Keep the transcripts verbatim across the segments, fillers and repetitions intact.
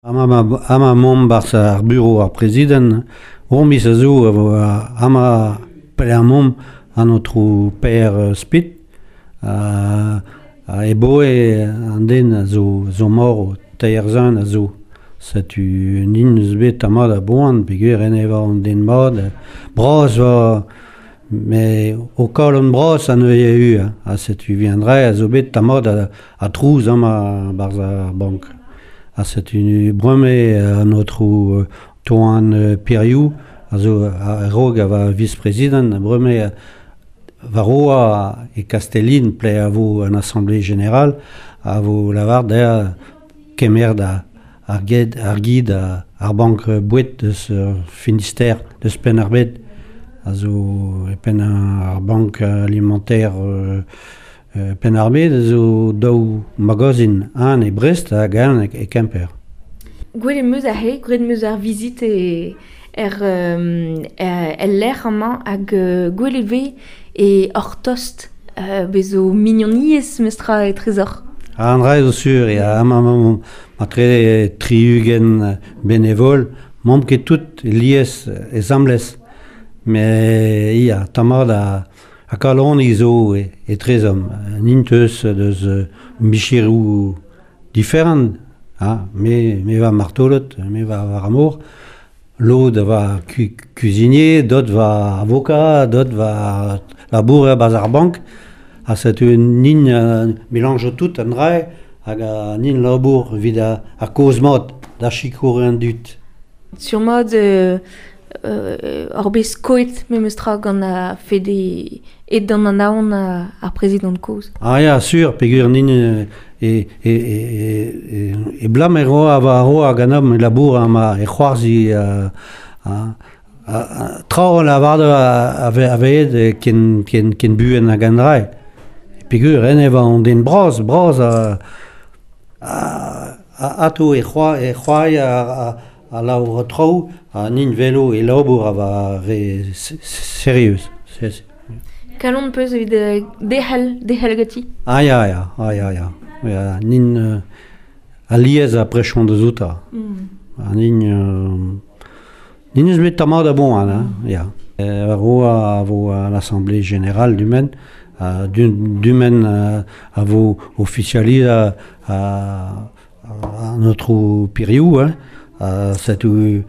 Ama ama members ar bureau ar president, remis a zo ama pelamom an notre père spit a e boe an den a zo zo mor taerzan a zo. Setu nin eus bet tamad a boan, peogwir en eva an den mod, bras va, me o kalon bras an eo eu, a setu viendrai a zo bet tamad a, a trouz ama barz ar bank. A setu breme a notre toan Piriou, a zo a rog a va vice-president, breme va roa e Castellin ple a vo an assemblée générale, a vo lavar da kemer da ar ged, ar gid ar bank bouet deus Finistère, deus pen ar bed, a zo e pen ar bank alimentaire euh, euh, pen ar bed, a zo daou magazin an e Brest a gant e Kemper. Gwell meus a he, gwell meus ar vizit e er, um, er, er l'er amañ hag uh, gwell e ve e or tost uh, bezo mignoniez mestra e trezor. An dra zo sur, e a ma, ma, ma tre triugen bénévole, mom ket tout lies e zamles, me ia tamad a, a kalon izo e, e trezom. Ninteus deus uh, michirou diferent, ha, me, me va martolot, me va var amour, l'autre va cu cuisinier, d'autres va avocat, d'autres va labour à bazar banque. A cette nin uh, mélange tout en rai, hag a nin labour vid a, a cause mod da chikour en dut. Sur mod euh, euh, orbez koet me mestra gant a fait des et dans an aon a, a président de cause. Ah ya, sûr, pegur nin e, e, e, e, e blam e roa va roa hag anom labour am a e c'hoarzi a, a, a, tra la varde a veed ken, ken, ken buen hag an rai. Pegur en eva an den braz, braz a, a, a ato e c'hoai a, a, a laour trao, a nin velo e labour a va re serieus. Kalon peus evit uh, dehel, dehel gati? Ah ya, ya, ah ya, ya. ya nin uh, a liez a prechon de zouta. Mm. A nin... Uh, nin eus bet tamad a bon an, hein, ya. E roa a vo a l'Assemblée Générale du men, Uh, du men uh, a vo officiali a, a, a notre Piriou, hein, uh, setu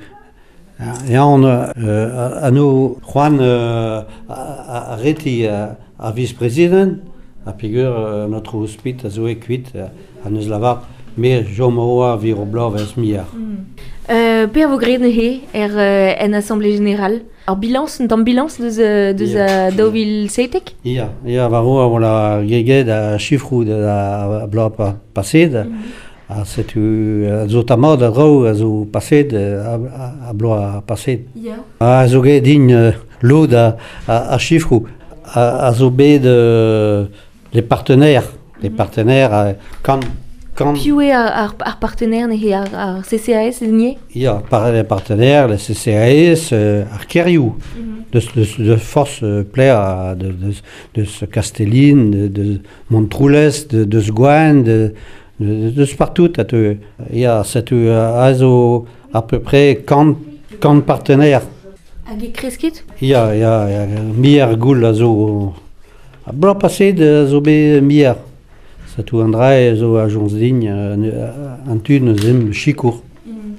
e an uh, a no Juan uh, a, a reti a, a vice-president, a pegur uh, notre hospit a zo e kuit uh, a neus lavar, me jom oa vir o blav ez miar. Mm. Uh, pe a vo gred he er uh, en Assemblée Générale. Ar bilans, d'an bilans deus, uh, deus yeah. uh, daouvil seitek? Ia, ia, va roa vola geged a chifrou da bla pa pased, mm -hmm. a setu a zo tamad a drao a zo pased a, a, a bla pased. Yeah. A zo get din uh, lod a, a, a chifrou, a, a zo bet uh, les partenaires, mm -hmm. les partenaires a, kan Quand... Piou e ar, ar, ar partenaire ne ar, ar C C A S lignée? Ia, par les partenaires, le C C A S, euh, ar Keriou, mm -hmm. de, de, de force euh, plaire de, de, de ce Castellin, de, de Montroules, de, de Sgouin, de, de, de ce partout. Ia, c'est euh, à peu près quarante partenaires. Hag e kreskit? Ia, ia, ia, mier goul a zo... A bla passé de zo be mier. Ça tout andra zo a jons din an tun zem chikour. Mm.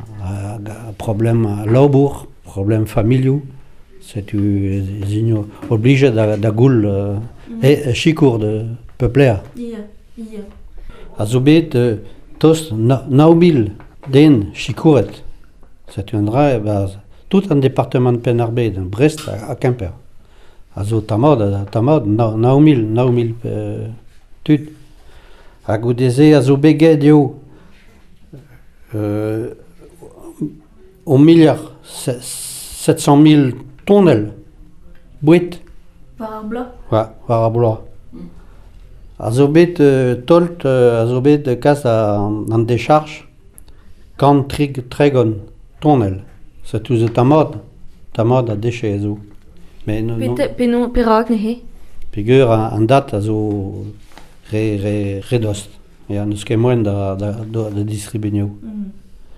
Uh, problème labour, problème familiou. C'est tu zigno oblige da, da goul uh, mm. e chikour de peupler. Yeah, yeah. A zo bet uh, tost naou mil den chikouret. Ça tu andra ba, tout un département de Penarbed, Brest a, a Kemper. A zo tamad, tamad naou mil, naou mil uh, tut. Hag o deze a zo beged eo euh, o miliar sept cent mille tonnel bouet. Par ar bla? Ja, par ar bla. Mm. A zo bet uh, tolt, uh, a zo bet uh, kas an décharge kant trig tregon tonnel. Se tu ze tamad, tamad a deche zo. Penon, perak ne he? Pegur an dat a zo... Re, re, redost. Ja, neus ket moen da, da, da, da distribunio. Mm.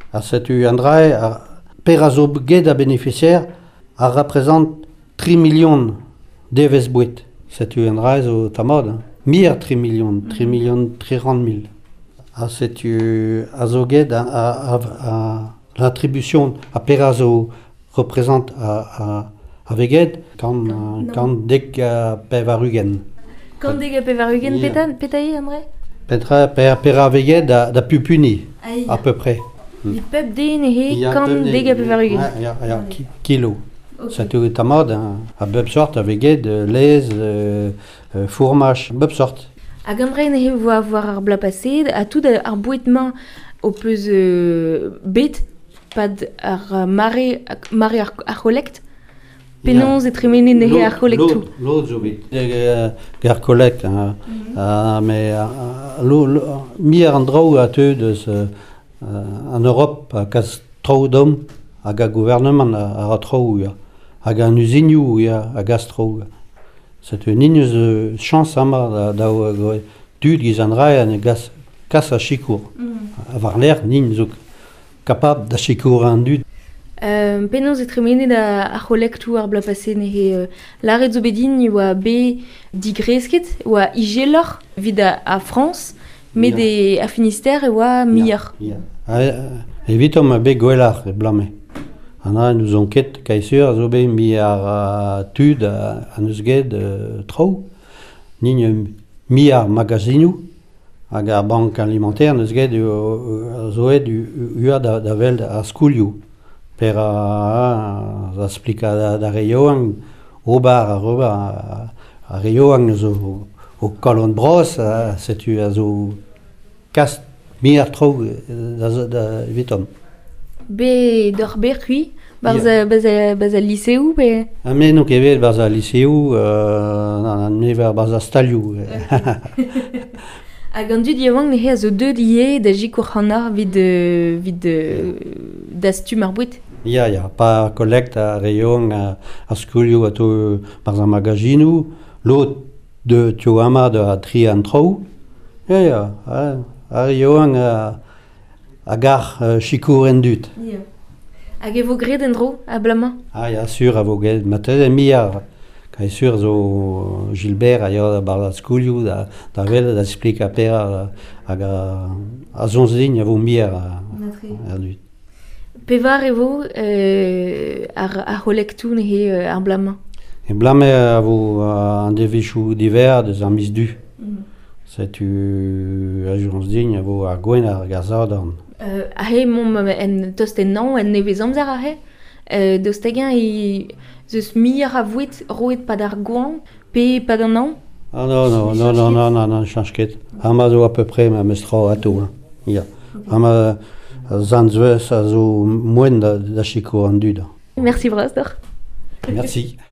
A setu an dra a per a zo get a beneficiaire a représente tri millions devez bouet. Setu an dra zo tamad. Hein. Mir tri millions, tri millions trente mille. A setu a zo get a, a, a, a l'attribution a per a zo représente a, a, a veget quand, uh, quand dek a pev a rugen. Quand dek a pev a rugen Yeah. petan, petai, André? Petra per, per a veget da, da pupuni, Aïe. à peu près. Il pep den e he Ya quand pep de- dek a pev a rugen. Ja, ja, ja, ki- kilo. Ok. Setu tamad a bep sort a veget de lez, euh, euh, fourmach, bep sort. Hag André ne he vo avoir ar bla paset, a tout ar bouetmañ o peus euh, bet, pad ar mare, mare ar, ar collect, penons e tremene ne he ar collectou. L'autre zo bet. Euh, Gar collect, hein. Ah, mais euh, lo- lo- mi ar an draoù a teu deus euh, en Europe a kas trao dom hag a gouvernement a, a trao ya. Hag an usinioù ya a gas trao. C'est une ligne de chance ama da, da o dud giz an rai an e gas kas a chikour. A var l'air nin zo kapab da chikour an dud. Euh, penons e tremene da ar collectou ar bla paset ne he euh, laret zo bedin oa be digresket, oa igelor vid a, a France, met Ya. de a Finistère e oa mier. Ya. Ha, evitom a be gwelar e blame. Ana nous on ket kaisur zo be mi ar uh, tud a, an eus get uh, trao. Nin mi ar magazinou hag ar bank alimentaire neus get uh, zo ed ua da, da vel a skoulioù. Per a, a splika da, da reioan obar a roba a, a reioan neus o, o kolon bros a setu a zo kast mi ar trao da, da evitom. Be d'or bercui, barz Ya. a, baz a, baz a liseou, be... Ha me no kevet barz a liseoù, euh, an never barz a stalioù. Hag an dud yaouank ne he a zo deud ie da jikour c'hannar vid, euh, vid euh, da stum ar bouet. Ya, ya, pa collect a reioan a, a skoulioù a to barz a magazinou, lot de tio ama de a tri an trao. Ya, ya, a, a reioan a, a gar uh, chikour en dut. Hag e vo gred en dro, a blama? Ah, ya, sur a vo get, ma te mi ar, kai sur zo Gilbert a yo bar a skoulioù da, da vel da explika per a, hag a, a zonz din a vo mi ar a, a dut. Pevar e vo euh, ar, ar collectou ne he euh, ar blama? E blame a vo uh, an devichou diver deus ar mis du. Setu a jonz din a vo ar gwen ar gazadorn. Euh, a he mom en tost en nan, en nevez amzer a he, euh, deus tegañ e zeus mier a vouet roet pad ar gouan, pe pad an an? Ah non, non, non, non, non, non, non, chanj ket. Ama zo a peu près ma meus tra ato. Hein. Ya. Ama zanzveus a zo moen da, da chikour an dud. Merci bras d'or. Merci.